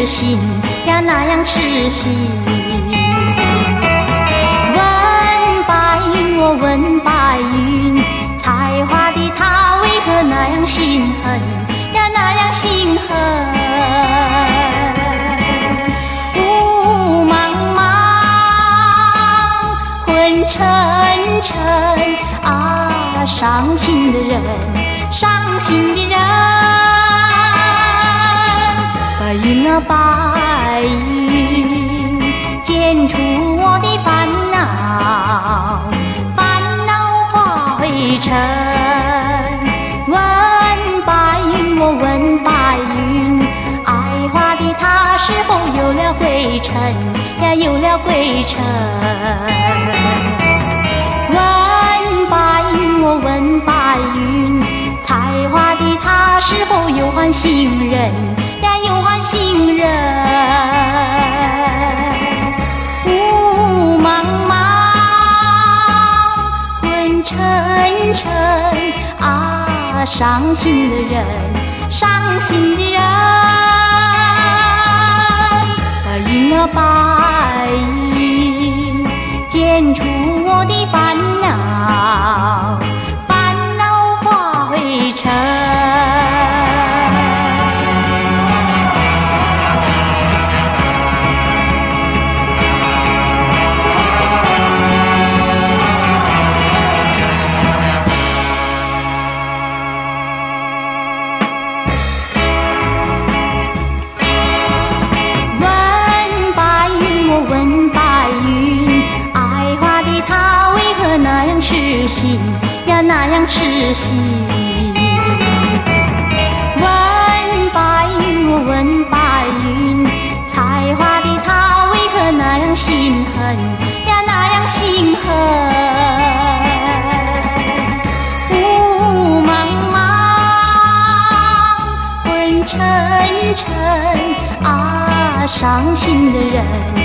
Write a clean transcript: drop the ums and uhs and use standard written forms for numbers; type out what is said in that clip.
痴心呀，那样痴心。问白云，我问白云，才华的他为何那样心狠呀，那样心狠？雾茫茫，昏沉沉啊，伤心的人，伤心的人。白云啊白云，剪除我的烦恼，烦恼化灰尘。问白云，我问白云，爱花的他是否有了归程呀，有了归程？问白云，我问白云，才华的他是否有换新人呀，有换新人？雾茫茫，昏沉沉啊，伤心的人，伤心的人。白云啊白云，剪除我的烦恼，烦恼化灰尘。问白云，爱花的他为何那样痴心呀，那样痴心？问白云，我问白云，才华的他为何那样心狠呀，那样心狠？雾茫茫，昏沉沉啊，伤心的人，